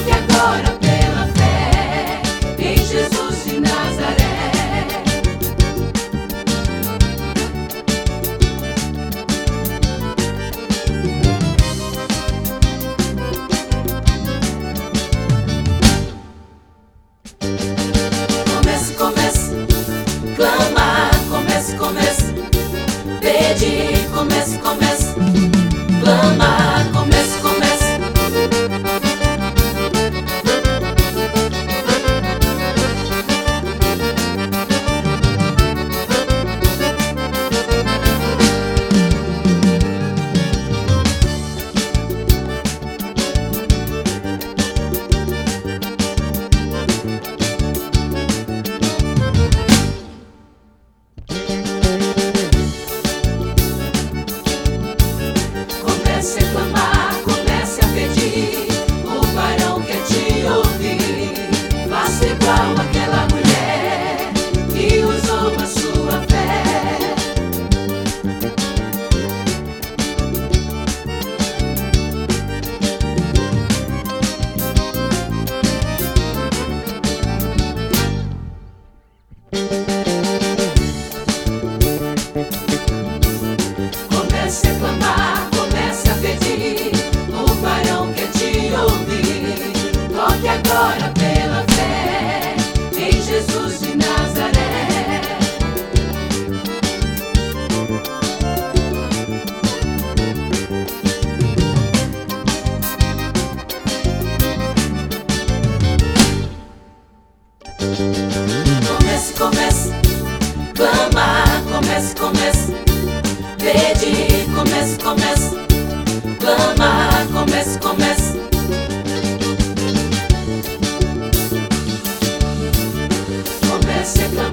agora pela fé em Jesus de Nazaré. Comece, comece, clama, comece, comece, pede, comece, comece, clama, comece, comece. Comece a clamar, comece a pedir, o varão quer te ouvir. Faça igual aquela mulher que usou a sua fé. Comece a clamar, comece a pedir, o varão quer te ouvir. Toque agora pela fé em Jesus de Nazaré. Comece, comece, clama, comece, comece, pede, comece, comece, clama, comece, comece. Comece a clamar.